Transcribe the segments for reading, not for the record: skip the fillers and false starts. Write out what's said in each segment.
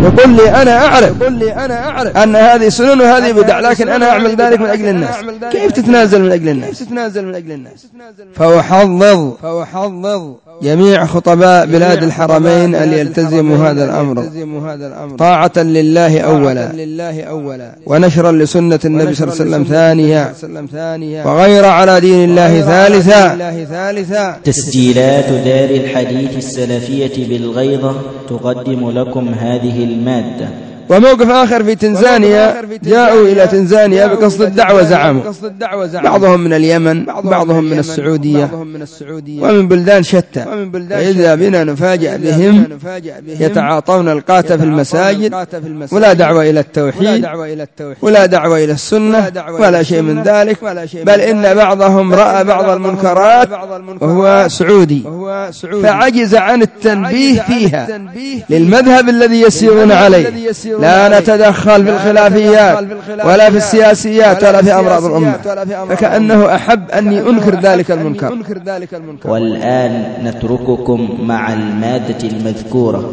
يقول لي أنا أعرف أن هذه سنن وهذه بدع، لكن أنا أعمل ذلك من أجل الناس. كيف تتنازل من أجل الناس؟ فأحضض جميع خطباء بلاد الحرمين أن يلتزموا هذا الأمر طاعة لله أولا، ونشرا لسنة النبي صلى الله عليه وسلم ثانيا، وغير على دين الله ثالثا. تسجيلات دار الحديث السلفية بالغيضة تقدم لكم هذه المادة. وموقف آخر في تنزانيا، جاءوا إلى تنزانيا بقصد الدعوة زعموا، بعضهم من اليمن، بعضهم من السعودية ومن بلدان شتى، فإذا بنا نفاجأ بهم يتعاطون القات في المساجد، ولا دعوة إلى التوحيد ولا دعوة إلى السنة ولا شيء من ذلك، بل إن بعضهم رأى بعض المنكرات وهو سعودي فعجز عن التنبيه فيها للمذهب الذي يسيرون عليه. لا نتدخل في الخلافيات ولا في السياسيات ولا في أمراض الأمة، فكأنه أحب أن أنكر ذلك المنكر. والآن نترككم مع المادة المذكورة.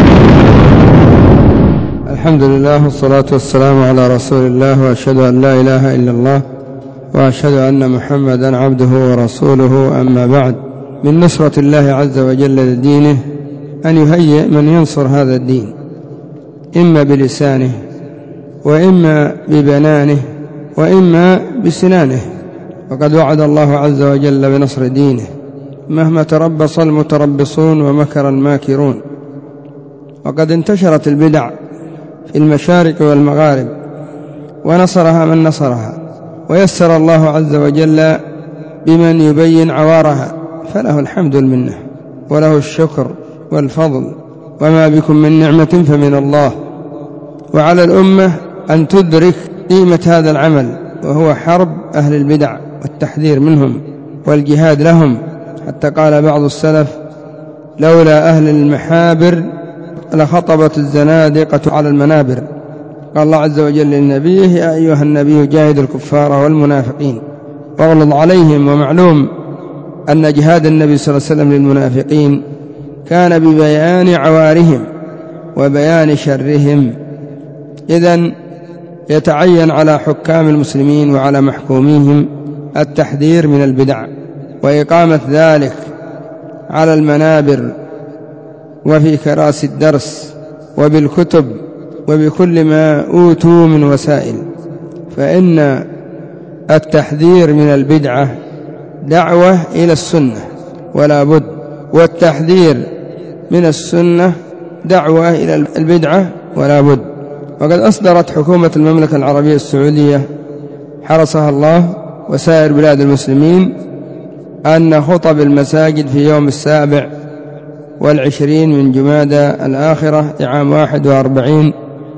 الحمد لله والصلاة والسلام على رسول الله، وأشهد أن لا إله إلا الله، وأشهد أن محمدا عبده ورسوله. أما بعد، من نصرة الله عز وجل لدينه أن يهيئ من ينصر هذا الدين، إما بلسانه وإما ببنانه وإما بسنانه، وقد وعد الله عز وجل بنصر دينه مهما تربص المتربصون ومكر الماكرون. وقد انتشرت البدع في المشارق والمغارب، ونصرها من نصرها، ويسر الله عز وجل بمن يبين عوارها، فله الحمد المنه وله الشكر والفضل، وما بكم من نعمة فمن الله. وعلى الأمة أن تدرك قيمة هذا العمل، وهو حرب أهل البدع والتحذير منهم والجهاد لهم، حتى قال بعض السلف: لولا أهل المحابر لخطبت الزنادقة على المنابر. قال الله عز وجل لنبيه: يا أيها النبي جاهد الكفار والمنافقين واغلظ عليهم. ومعلوم أن جهاد النبي صلى الله عليه وسلم للمنافقين كان ببيان عوارهم وبيان شرهم. إذن يتعين على حكام المسلمين وعلى محكوميهم التحذير من البدع، وإقامة ذلك على المنابر وفي كراسي الدرس وبالكتب وبكل ما أوتوا من وسائل، فإن التحذير من البدعة دعوة إلى السنة ولا بد، والتحذير من السنة دعوة إلى البدعة ولا بد. وقد أصدرت حكومة المملكة العربية السعودية حرسها الله وسائر بلاد المسلمين أن خطب المساجد في يوم 27 من جمادى الآخرة لعام 41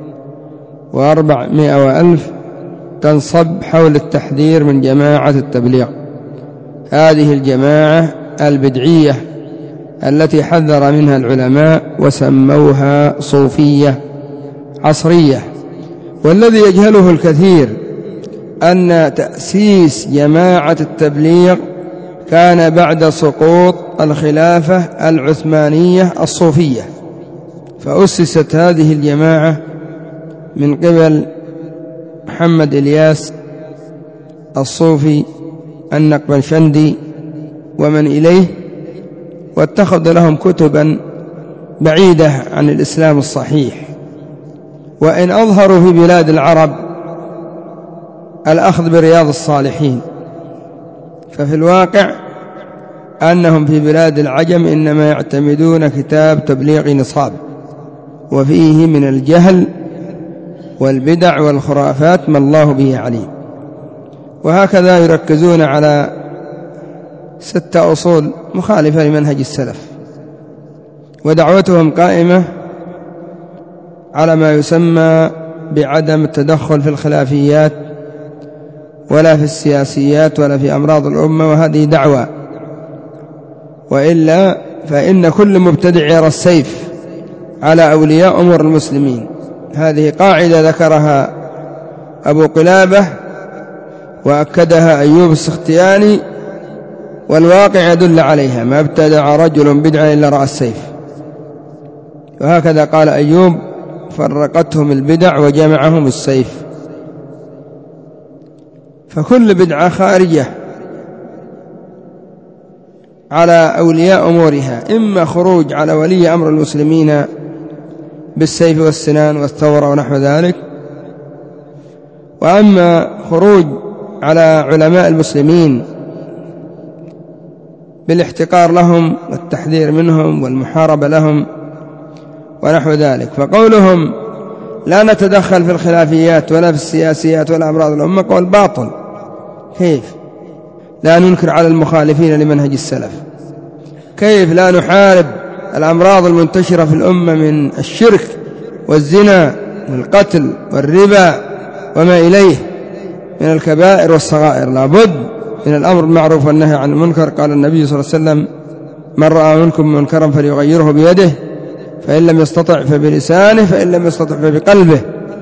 و400 تنصب حول التحذير من جماعة التبليغ، هذه الجماعة البدعية التي حذر منها العلماء وسموها صوفية عصرية. والذي يجهله الكثير أن تأسيس جماعة التبليغ كان بعد سقوط الخلافة العثمانية الصوفية، فأسست هذه الجماعة من قبل محمد إلياس الصوفي النقبشندي ومن إليه، واتخذ لهم كتبا بعيدة عن الإسلام الصحيح. وإن أظهروا في بلاد العرب الأخذ برياض الصالحين، ففي الواقع أنهم في بلاد العجم إنما يعتمدون كتاب تبليغ نصاب، وفيه من الجهل والبدع والخرافات ما الله به عليم. وهكذا يركزون على 6 أصول مخالفة لمنهج السلف، ودعوتهم قائمة على ما يسمى بعدم التدخل في الخلافيات ولا في السياسيات ولا في أمراض الأمة، وهذه دعوة، وإلا فإن كل مبتدع يرى السيف على أولياء أمور المسلمين. هذه قاعدة ذكرها أبو قلابة وأكدها أيوب السختياني، والواقع يدل عليها: ما ابتدع رجل بدعا إلا رأى السيف. وهكذا قال أيوب فرقتهم البدع وجمعهم السيف. فكل بدعة خارجة على أولياء أمورها، إما خروج على ولي أمر المسلمين بالسيف والسنان والثورة ونحو ذلك، وأما خروج على علماء المسلمين بالاحتقار لهم والتحذير منهم والمحاربة لهم ونحو ذلك. فقولهم لا نتدخل في الخلافيات ولا في السياسيات ولا أمراض الأمة قول باطل. كيف لا ننكر على المخالفين لمنهج السلف؟ كيف لا نحارب الأمراض المنتشرة في الأمة من الشرك والزنا والقتل والربا وما إليه من الكبائر والصغائر؟ لابد من الأمر بالمعروف والنهي عن المنكر. قال النبي صلى الله عليه وسلم: من رأى منكم منكرا فليغيره بيده، فإن لم يستطع فبلسانه، فإن لم يستطع فبقلبه،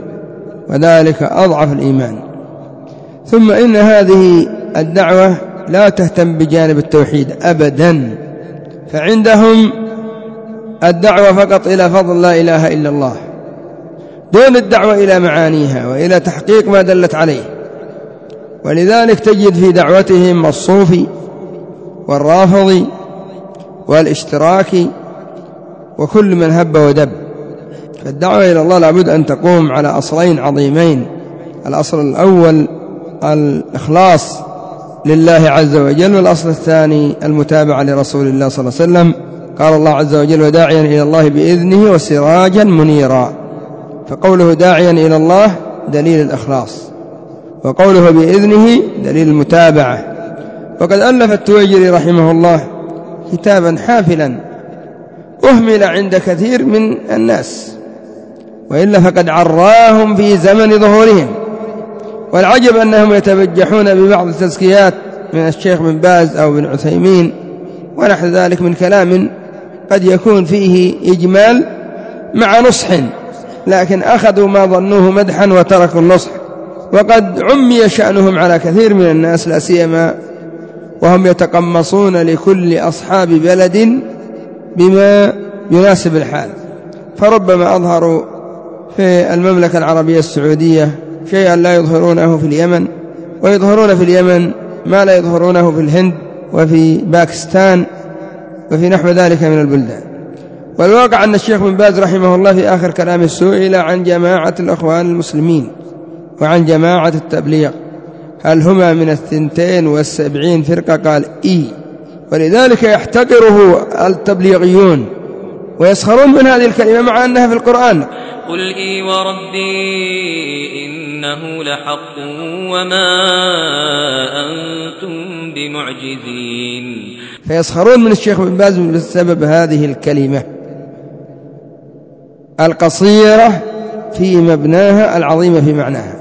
وذلك أضعف الإيمان. ثم إن هذه الدعوة لا تهتم بجانب التوحيد أبدا، فعندهم الدعوة فقط إلى فضل لا إله إلا الله، دون الدعوة إلى معانيها وإلى تحقيق ما دلت عليه. ولذلك تجد في دعوتهم الصوفي والرافضي والاشتراكي وكل من هب ودب. فالدعوة إلى الله لابد أن تقوم على أصلين عظيمين: الأصل الأول الإخلاص لله عز وجل، والأصل الثاني المتابعة لرسول الله صلى الله عليه وسلم. قال الله عز وجل: وداعيا إلى الله بإذنه وسراجا منيرا. فقوله داعيا إلى الله دليل الإخلاص، وقوله بإذنه دليل المتابعة. وقد ألف التويجري رحمه الله كتابا حافلا أهمل عند كثير من الناس، وإلا فقد عراهم في زمن ظهورهم. والعجب أنهم يتبجحون ببعض التزكيات من الشيخ بن باز أو بن عثيمين ونحو ذلك من كلام قد يكون فيه إجمال مع نصح، لكن أخذوا ما ظنوه مدحا وتركوا النصح، وقد عمي شأنهم على كثير من الناس، لا سيما وهم يتقمصون لكل أصحاب بلد بما يناسب الحال. فربما أظهروا في المملكة العربية السعودية شيئا لا يظهرونه في اليمن، ويظهرون في اليمن ما لا يظهرونه في الهند وفي باكستان وفي نحو ذلك من البلدان. والواقع أن الشيخ بن باز رحمه الله في آخر كلامه سئل عن جماعة الأخوان المسلمين وعن جماعة التبليغ هل هما من 72 فرقة؟ قال إي. ولذلك يحتقره التبليغيون ويسخرون من هذه الكلمة مع أنها في القرآن. قل إي وربي إنه لحق وما أنتم بمعجزين. فيسخرون من الشيخ بن باز بسبب هذه الكلمة القصيرة في مبناها العظيمة في معناها.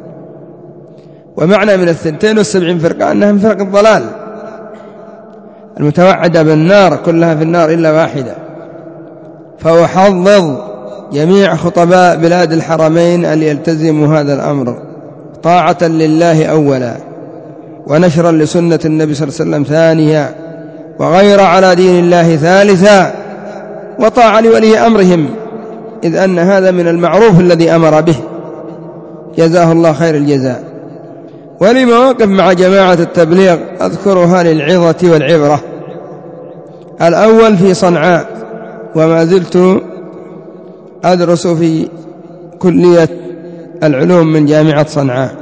ومعنى من 72 فرقة أنها من فرق الضلال المتوعدة بالنار، كلها في النار إلا واحدة. فأحضض جميع خطباء بلاد الحرمين أن يلتزموا هذا الأمر طاعة لله أولا، ونشرا لسنة النبي صلى الله عليه وسلم ثانيا، وغير على دين الله ثالثا، وطاعة لولي أمرهم، إذ أن هذا من المعروف الذي أمر به جزاه الله خير الجزاء. ولمواقف مع جماعة التبليغ أذكرها للعظة والعبرة. الأول في صنعاء، وما زلت أدرس في كلية العلوم من جامعة صنعاء،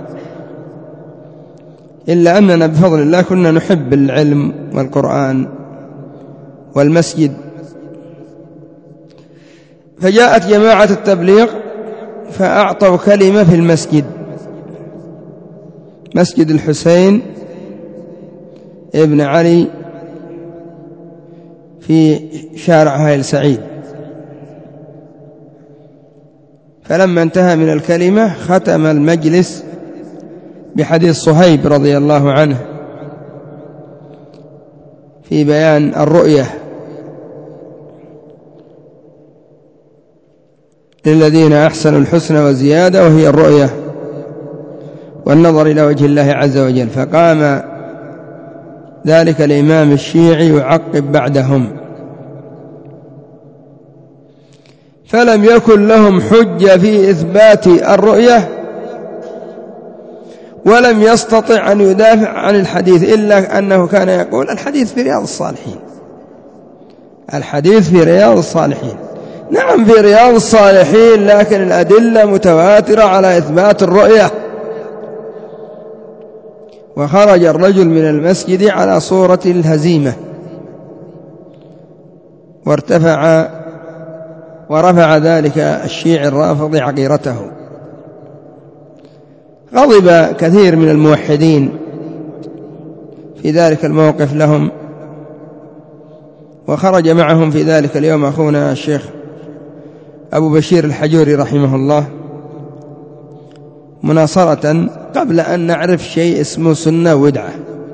إلا أننا بفضل الله كنا نحب العلم والقرآن والمسجد. فجاءت جماعة التبليغ فأعطوا كلمة في المسجد، مسجد الحسين ابن علي في شارع هايل سعيد. فلما انتهى من الكلمة ختم المجلس بحديث صهيب رضي الله عنه في بيان الرؤية للذين أحسنوا الحسنى وزيادة، وهي الرؤية والنظر إلى وجه الله عز وجل. فقام ذلك الإمام الشيعي يعقب بعدهم، فلم يكن لهم حجة في إثبات الرؤية، ولم يستطع أن يدافع عن الحديث إلا أنه كان يقول الحديث في رياض الصالحين، الحديث في رياض الصالحين. نعم في رياض الصالحين، لكن الأدلة متواترة على إثبات الرؤية. وخرج الرجل من المسجد على صورة الهزيمة ورفع ذلك الشيعي الرافضي عقيرته. غضب كثير من الموحدين في ذلك الموقف لهم، وخرج معهم في ذلك اليوم أخونا الشيخ أبو بشير الحجوري رحمه الله مناصرة قبل أن نعرف شيء اسمه سنة ودعة.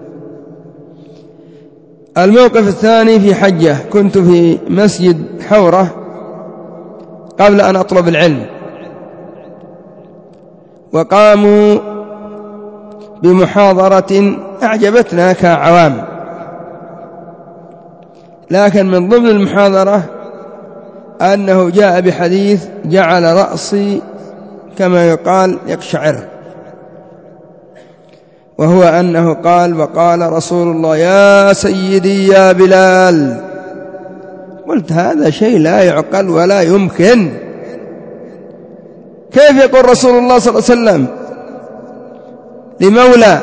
الموقف الثاني في حجة، كنت في مسجد حورة قبل أن أطلب العلم، وقاموا بمحاضرة أعجبتنا كعوام، لكن من ضمن المحاضرة أنه جاء بحديث جعل رأسي كما يقال يقشعر، وهو أنه قال: وقال رسول الله يا سيدي يا بلال. قلت هذا شيء لا يعقل ولا يمكن، كيف يقول رسول الله صلى الله عليه وسلم لمولى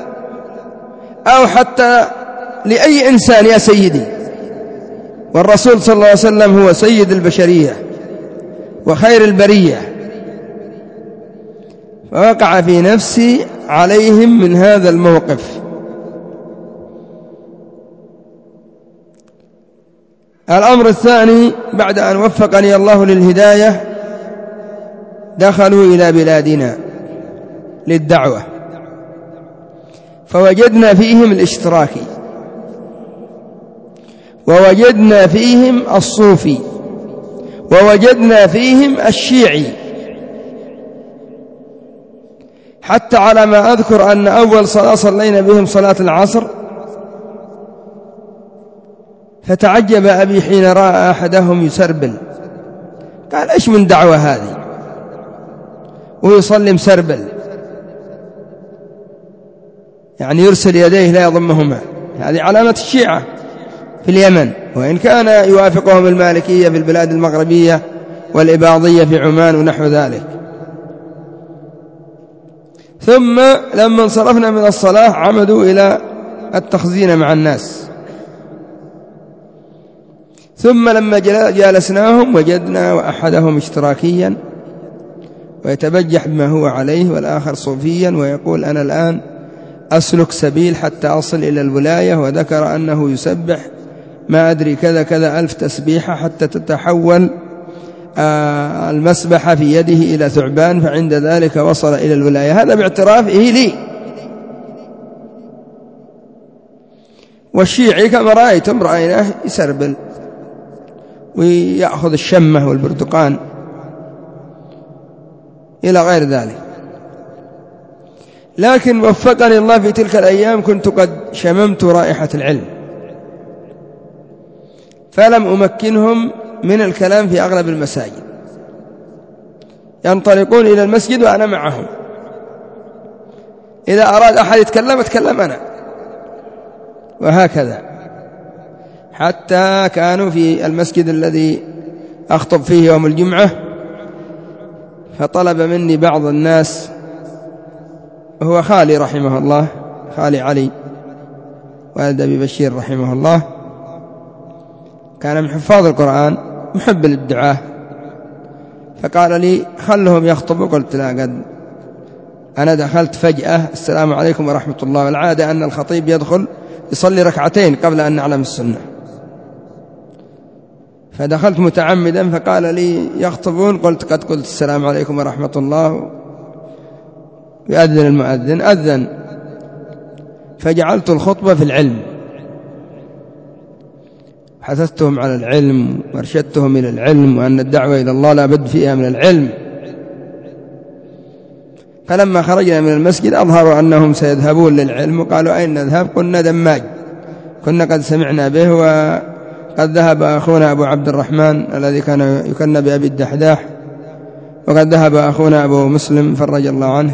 أو حتى لأي إنسان يا سيدي، والرسول صلى الله عليه وسلم هو سيد البشرية وخير البرية. فوقع في نفسي عليهم من هذا الموقف. الأمر الثاني، بعد أن وفقني الله للهداية دخلوا إلى بلادنا للدعوة، فوجدنا فيهم الاشتراكي، ووجدنا فيهم الصوفي، ووجدنا فيهم الشيعي، حتى على ما أذكر أن أول صلاة صلينا بهم صلاة العصر، فتعجب أبي حين رأى أحدهم يسربل، قال إيش من دعوة هذه ويصلي مسربل، يعني يرسل يديه لا يضمهما. هذه علامة الشيعة في اليمن، وإن كان يوافقهم المالكية في البلاد المغربية والإباضية في عمان ونحو ذلك. ثم لما انصرفنا من الصلاة عمدوا إلى التخزين مع الناس، ثم لما جالسناهم وجدنا أحدهم اشتراكيا ويتبجح بما هو عليه، والآخر صوفيا ويقول أنا الآن أسلك سبيل حتى أصل إلى الولاية، وذكر أنه يسبح ما أدري كذا كذا 1000 تسبيحة حتى تتحول المسبحة في يده إلى ثعبان، فعند ذلك وصل إلى الولاية. هذا باعترافه لي. والشيعي كما رأيناه يسربل ويأخذ الشمة والبرتقان إلى غير ذلك. لكن وفقني الله في تلك الأيام كنت قد شممت رائحة العلم، فلم أمكنهم من الكلام في أغلب المساجد، ينطلقون إلى المسجد وأنا معهم، إذا أراد أحد يتكلم أتكلم أنا، وهكذا حتى كانوا في المسجد الذي أخطب فيه يوم الجمعة، فطلب مني بعض الناس، وهو خالي رحمه الله، خالي علي والد أبي بشير رحمه الله، كان من حفاظ القرآن محب للدعاء، فقال لي خلهم يخطبوا. قلت لا، قد أنا دخلت فجأة السلام عليكم ورحمة الله، والعادة أن الخطيب يدخل يصلي ركعتين قبل أن نعلم السنة، فدخلت متعمدا، فقال لي يخطبون، قلت قد قلت السلام عليكم ورحمة الله، يؤذن المؤذن، أذن، فجعلت الخطبة في العلم، حثثتهم على العلم وارشدتهم إلى العلم، وأن الدعوة إلى الله لا بد فيها من العلم. فلما خرجنا من المسجد أظهروا أنهم سيذهبون للعلم، وقالوا أين نذهب؟ قلنا دماج، كنا قد سمعنا به قد ذهب أخونا أبو عبد الرحمن الذي كان يكنى بأبي الدحداح، وقد ذهب أخونا أبو مسلم فرج الله عنه.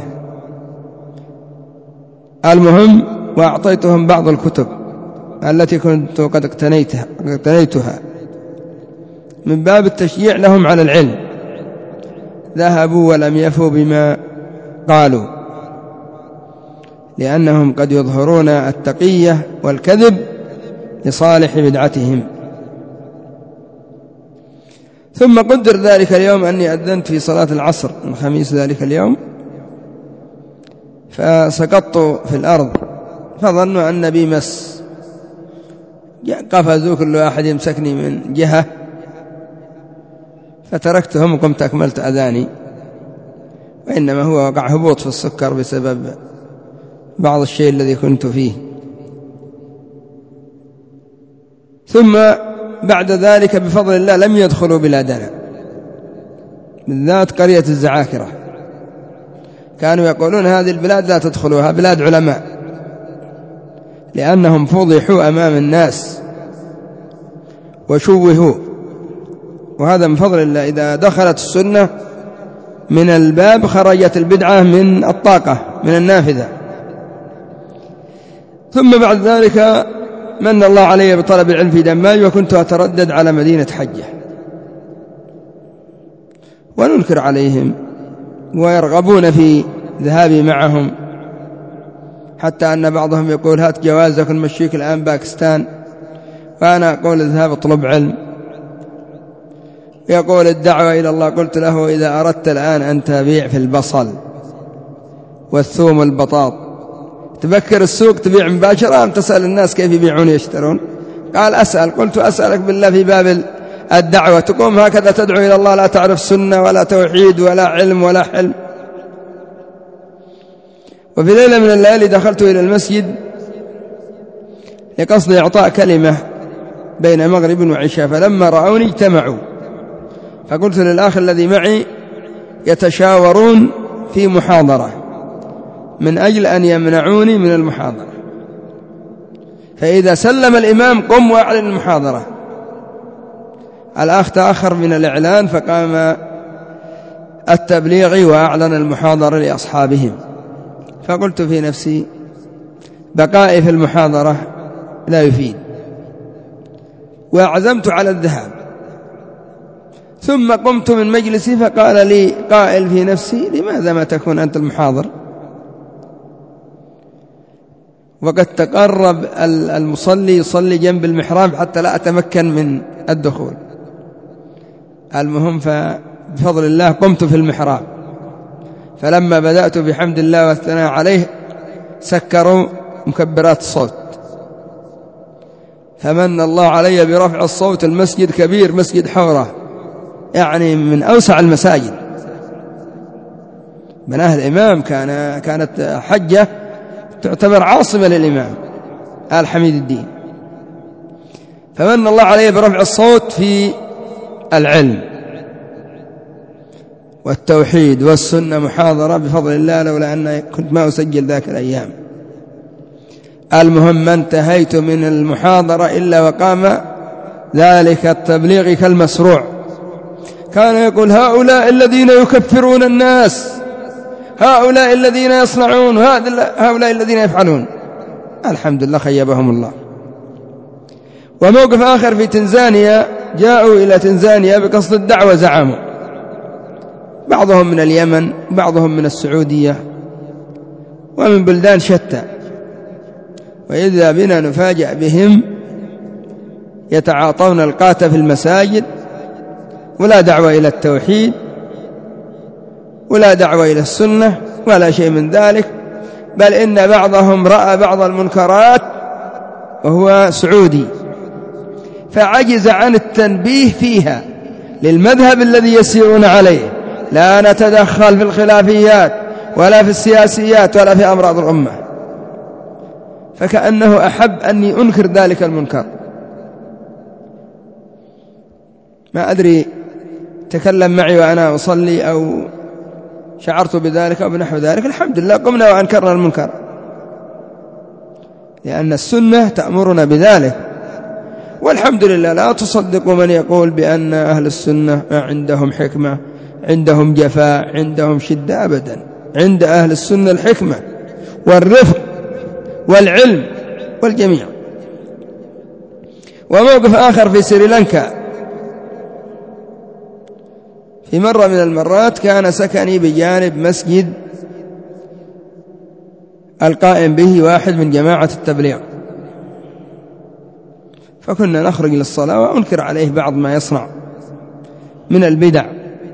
المهم، وأعطيتهم بعض الكتب التي كنت قد اقتنيتها من باب التشجيع لهم على العلم. ذهبوا ولم يفوا بما قالوا، لأنهم قد يظهرون التقية والكذب لصالح بدعتهم. ثم قدر ذلك اليوم أني أذنت في صلاة العصر من خميس ذلك اليوم، فسقطت في الأرض فظنوا أن بي مس، قفزوا كل واحد يمسكني من جهة، فتركتهم وقمت أكملت أذاني، وإنما هو وقع هبوط في السكر بسبب بعض الشيء الذي كنت فيه. ثم بعد ذلك بفضل الله لم يدخلوا بلادنا، بالذات قرية الزعاكرة، كانوا يقولون هذه البلاد لا تدخلوها، بلاد علماء، لأنهم فضحوا أمام الناس وشوهوا. وهذا من فضل الله، إذا دخلت السنة من الباب خرجت البدعة من الطاقة، من النافذة. ثم بعد ذلك من الله علي بطلب العلم في دماج، وكنت أتردد على مدينة حجة، وننكر عليهم ويرغبون في ذهابي معهم، حتى أن بعضهم يقول هات جوازك نمشيك الآن باكستان، وأنا أقول اذهب اطلب علم. يقول الدعوة إلى الله، قلت له إذا أردت الآن أن تبيع في البصل والثوم والبطاط، تبكر السوق تبيع مباشرة أم تسأل الناس كيف يبيعون يشترون؟ قال أسأل. قلت أسألك بالله في باب الدعوة تقوم هكذا تدعو إلى الله، لا تعرف سنة ولا توحيد ولا علم ولا حلم. وفي ليلة من الليالي دخلت إلى المسجد لقصد إعطاء كلمة بين مغرب وعشاء، فلما رأوني اجتمعوا، فقلت للأخ الذي معي يتشاورون في محاضرة من أجل أن يمنعوني من المحاضرة، فإذا سلم الإمام قم وأعلن المحاضرة. الأخ تأخر من الإعلان، فقام التبليغي وأعلن المحاضرة لأصحابهم. فقلت في نفسي بقائي في المحاضرة لا يفيد، وعزمت على الذهاب. ثم قمت من مجلسي، فقال لي قائل في نفسي لماذا ما تكون أنت المحاضر؟ وقد تقرب المصلي يصلي جنب المحراب حتى لا أتمكن من الدخول. المهم فبفضل الله قمت في المحراب، فلما بدأت بحمد الله والثناء عليه سكروا مكبرات الصوت، فمن الله علي برفع الصوت. المسجد كبير، مسجد حورة، يعني من أوسع المساجد، بناه الإمام كانت حجة تعتبر عاصمة للإمام آل حميد الدين. فمن الله عليه برفع الصوت في العلم والتوحيد والسنة محاضرة بفضل الله، لولا أن كنت ما أسجل ذاك الأيام. المهم ما انتهيت من المحاضرة إلا وقام ذلك التبليغ كالمسروع، كان يقول هؤلاء الذين يكفرون الناس، هؤلاء الذين يصنعون، هؤلاء الذين يفعلون. الحمد لله خيبهم الله. وموقف آخر في تنزانيا، جاءوا إلى تنزانيا بقصد الدعوة، زعموا بعضهم من اليمن، بعضهم من السعودية ومن بلدان شتى، وإذا بنا نفاجأ بهم يتعاطون القات في المساجد، ولا دعوة إلى التوحيد ولا دعوة إلى السنة ولا شيء من ذلك، بل إن بعضهم رأى بعض المنكرات وهو سعودي فعجز عن التنبيه فيها للمذهب الذي يسيرون عليه. لا نتدخل في الخلافيات ولا في السياسيات ولا في أمراض الأمة، فكأنه أحب أني أنكر ذلك المنكر. ما أدري تكلم معي وأنا أصلي أو شعرت بذلك أو بنحو ذلك. الحمد لله قمنا وأنكرنا المنكر، لأن السنة تأمرنا بذلك. والحمد لله لا تصدقوا من يقول بأن أهل السنة عندهم حكمة، عندهم جفاء، عندهم شدة، أبدا. عند أهل السنة الحكمة والرفق والعلم والجميع. وموقف آخر في سريلانكا، في مرة من المرات كان سكني بجانب مسجد القائم به واحد من جماعة التبليغ، فكنا نخرج للصلاة وأنكر عليه بعض ما يصنع من البدع.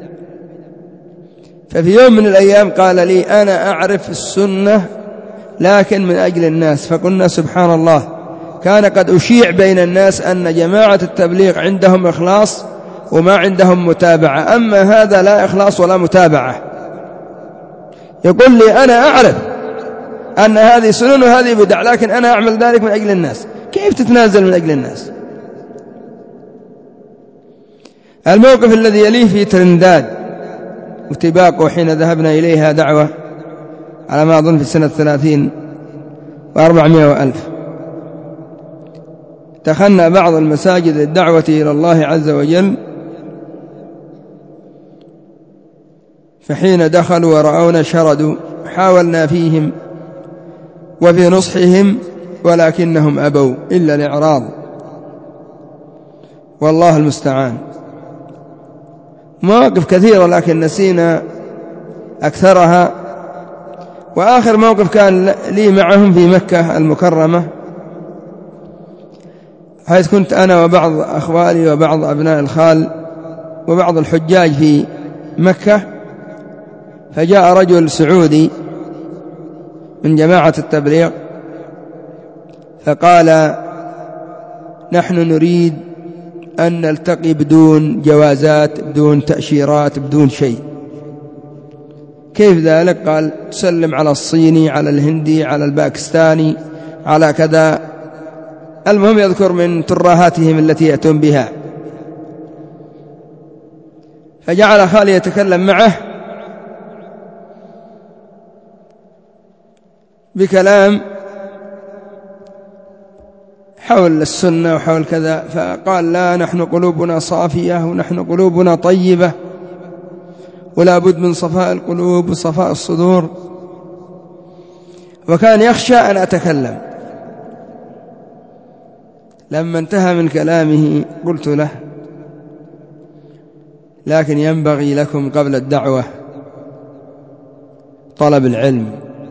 ففي يوم من الأيام قال لي: أنا أعرف السنة لكن من أجل الناس. فقلنا: سبحان الله، كان قد أشيع بين الناس أن جماعة التبليغ عندهم إخلاص وما عندهم متابعة، أما هذا لا إخلاص ولا متابعة. يقول لي: أنا أعرف أن هذه سنن وهذه بدع، لكن أنا أعمل ذلك من أجل الناس. كيف تتنازل من أجل الناس؟ الموقف الذي يليه في ترنداد وتباقه، حين ذهبنا إليها دعوة على ما أظن في سنة 30 و400,000، دخلنا بعض المساجد للدعوة إلى الله عز وجل، فحين دخلوا ورأونا شردوا، حاولنا فيهم وفي نصحهم ولكنهم أبوا إلا الإعراض، والله المستعان. مواقف كثيرة لكن نسينا أكثرها. وآخر موقف كان لي معهم في مكة المكرمة، حيث كنت أنا وبعض أخوالي وبعض أبناء الخال وبعض الحجاج في مكة، فجاء رجل سعودي من جماعة التبليغ فقال: نحن نريد أن نلتقي بدون جوازات، بدون تأشيرات، بدون شيء. كيف ذلك؟ قال: تسلم على الصيني، على الهندي، على الباكستاني، على كذا. المهم يذكر من ترهاتهم التي يأتون بها. فجعل خالي يتكلم معه بكلام حول السنة وحول كذا، فقال: لا، نحن قلوبنا صافية ونحن قلوبنا طيبة، ولا بد من صفاء القلوب وصفاء الصدور. وكان يخشى أن أتكلم. لما انتهى من كلامه قلت له: لكن ينبغي لكم قبل الدعوة طلب العلم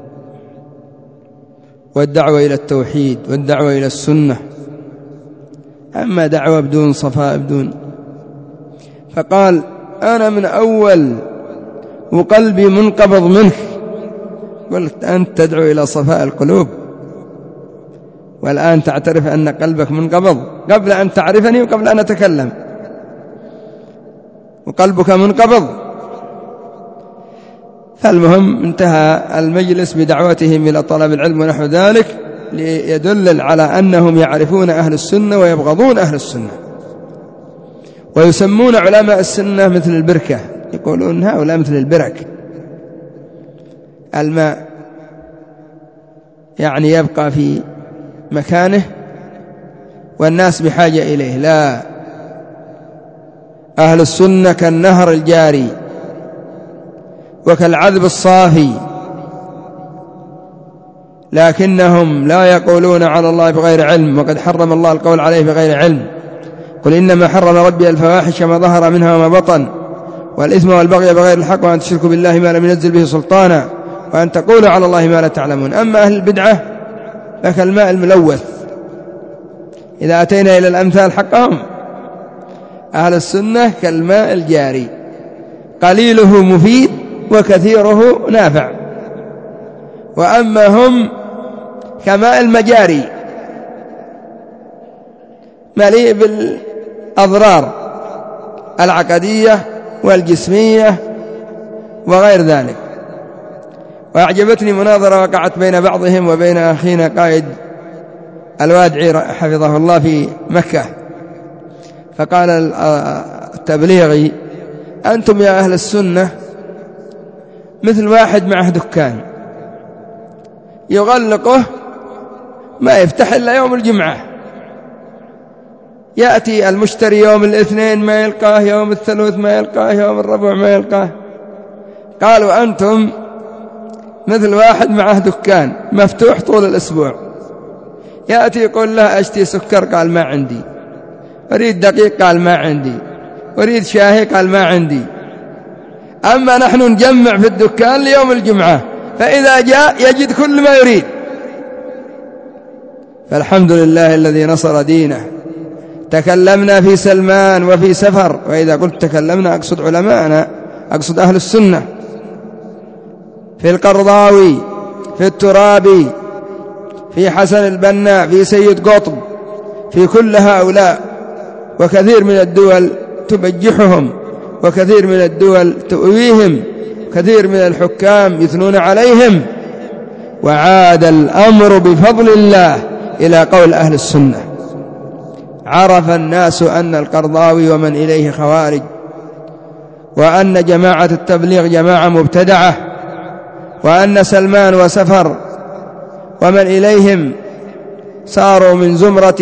والدعوة إلى التوحيد والدعوة إلى السنة، أما دعوة بدون صفاء بدون. فقال: أنا من أول وقلبي منقبض منك. قلت: أنت تدعو إلى صفاء القلوب والآن تعترف أن قلبك منقبض؟ قبل أن تعرفني وقبل أن أتكلم وقلبك منقبض. فالمهم انتهى المجلس بدعوتهم إلى طلب العلم ونحو ذلك، ليدل على أنهم يعرفون أهل السنة ويبغضون أهل السنة، ويسمون علماء السنة مثل البركة، يقولون هؤلاء مثل البرك، الماء يعني يبقى في مكانه والناس بحاجة إليه. لا، أهل السنة كالنهر الجاري وكالعذب الصافي، لكنهم لا يقولون على الله بغير علم، وقد حرم الله القول عليه بغير علم. قل إنما حرم ربي الفواحش ما ظهر منها وما بطن والإثم والبغي بغير الحق وأن تشركوا بالله ما لم ينزل به سلطانا وأن تقولوا على الله ما لا تعلمون. أما أهل البدعة فكالماء الملوث إذا أتينا إلى الأمثال حقهم. أهل السنة كالماء الجاري، قليله مفيد وكثيره نافع. وأما هم كماء المجاري مليء بالأضرار العقدية والجسمية وغير ذلك. وأعجبتني مناظرة وقعت بين بعضهم وبين أخينا قائد الوادعي حفظه الله في مكة، فقال التبليغي: أنتم يا أهل السنة مثل واحد معه دكان يغلقه ما يفتح إلا يوم الجمعة، يأتي المشتري يوم الاثنين ما يلقاه، يوم الثلاث ما يلقاه، يوم الربع ما يلقاه. قالوا أنتم مثل واحد معه دكان مفتوح طول الأسبوع، يأتي يقول له أشتي سكر، قال ما عندي. أريد دقيق، قال ما عندي. أريد شاهي، قال ما عندي. أما نحن نجمع في الدكان ليوم الجمعة، فإذا جاء يجد كل ما يريد. فالحمد لله الذي نصر دينه. تكلمنا في سلمان وفي سفر، وإذا قلت تكلمنا أقصد علماءنا، أقصد أهل السنة، في القرضاوي، في الترابي، في حسن البنا، في سيد قطب، في كل هؤلاء. وكثير من الدول تبجحهم، وكثير من الدول تؤويهم، كثير من الحكام يثنون عليهم. وعاد الأمر بفضل الله إلى قول أهل السنة. عرف الناس أن القرضاوي ومن إليه خوارج، وأن جماعة التبليغ جماعة مبتدعة، وأن سلمان وسفر ومن إليهم صاروا من زمرة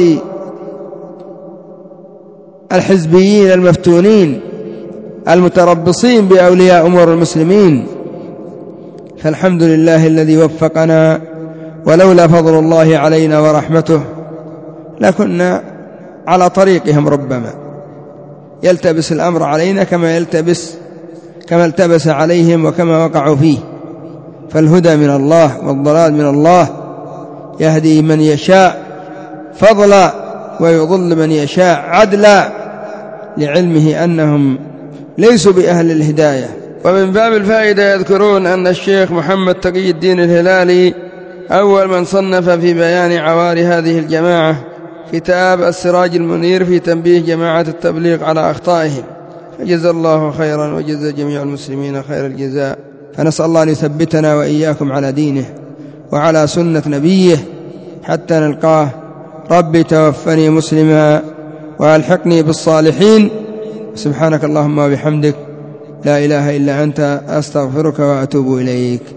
الحزبيين المفتونين المتربصين بأولياء أمور المسلمين. فالحمد لله الذي وفقنا، ولولا فضل الله علينا ورحمته لكنا على طريقهم، ربما يلتبس الأمر علينا كما التبس عليهم وكما وقعوا فيه. فالهدى من الله والضلال من الله، يهدي من يشاء فضلا ويضل من يشاء عدلا، لعلمه أنهم ليسوا بأهل الهداية. ومن باب الفائدة يذكرون أن الشيخ محمد تقي الدين الهلالي أول من صنف في بيان عوار هذه الجماعة كتاب السراج المنير في تنبيه جماعة التبليغ على أخطائهم، فجزا الله خيرا وجزا جميع المسلمين خير الجزاء. فنسأل الله أن يثبتنا وإياكم على دينه وعلى سنة نبيه حتى نلقاه. ربي توفني مسلما وألحقني بالصالحين. سبحانك اللهم وبحمدك، لا إله إلا أنت، أستغفرك وأتوب إليك.